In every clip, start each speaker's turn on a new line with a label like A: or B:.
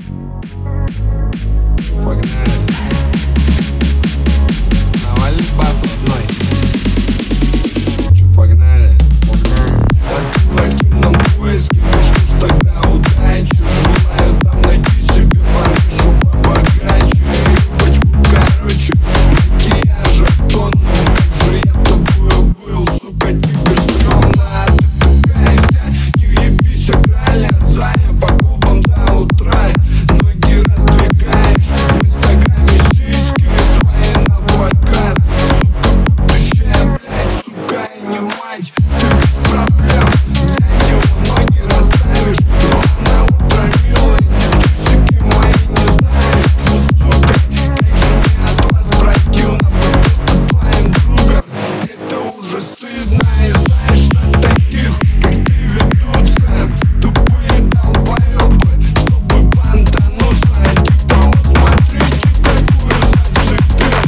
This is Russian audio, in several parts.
A: Погнали. Навали бас одной. Погнали. В активном поиске начнешь тогда удачи. Желаю там найти себе парнишу побогаче. Юбочку, короче, макияжа тонну. Как же я с тобою был, сука, теперь стрёмно. А ты такая вся, не ебись, играли зая по клубам до утра. Ноги раздвигаешь, в инстаграме сиськи свои на показ. Сука, будущая, блядь, сука, а не мать. Ты без проблем, для него ноги расставишь. Но на утро, милая, ни трусики мои не знаешь. Ну, сука, как же мне от вас противно быть просто твоим другом. Это уже стыдно, и знаешь, на таких, как ты, ведутся тупые долбоёбы, чтобы понтануться. Типа вот смотрите, какую зацепил.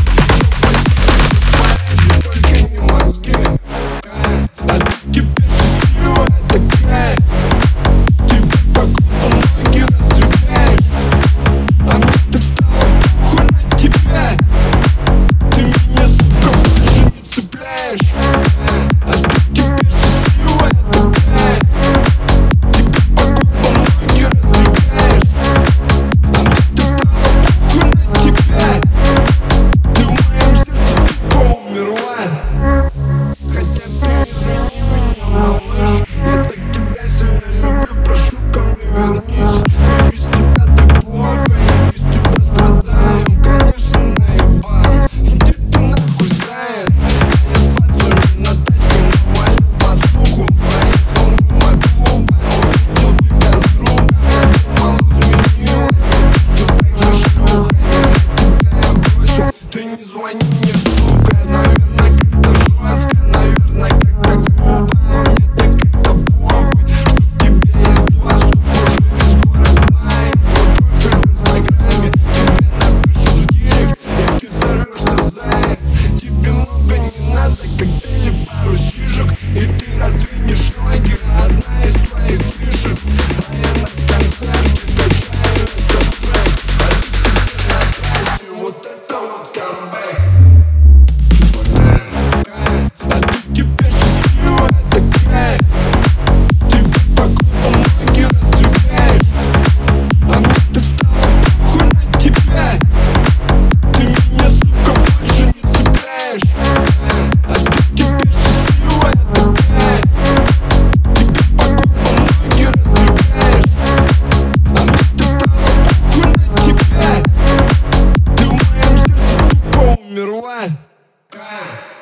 A: Только не мозги. А ты теперь счастливая такая. Тебе по клубу ноги раздвигаешь. А мне так стало похуй на тебя. Ты меня, сука, больше не цепляешь. А ты теперь счастливая такая. Тебе по клубу ноги раздвигаешь. А мне так стало похуй на тебя. Ты в моем сердце тупо умерла. Хотя ты извини меня, малыш. Я так тебя сильно люблю, прошу ко мне вернись. Я без тебя так плохо, я без тебя страдаю. Конечно, наебал, иди ты нахуй, зая. Я с пацанами на тачке навалил басуху. Поехал мимо клуба, увидел тебя с другом. Я думал, изменилась, но ты всё так же шлюха. Из-за тебя я бросил, ты не звони мне, сука. Наверное, как-то жестко, наверное, как-то грубо. Но мне так как-то похуй, что к тебе есть доступ. Уже скоро знает твой профиль в инстаграме. Тебе напишут в директ, и ты сорвешься, зая. Тебе много не надо, коктейли, пару сишек, и ты раздвинешь ноги. Одна из твоих фишек. А я на концерте качаю этот трек. А ты теперь на трассе, вот это вот камбэк. А ты теперь счастливая такая. Тебе по клубам ноги раздвигаешь. А мне так стало похуй на тебя. Ты меня, сука, больше не цепляешь. А ты теперь счастливая такая. Тебе по клубам ноги раздвигаешь. А мне так стало похуй на тебя. Ты в моем сердце тупо умерла.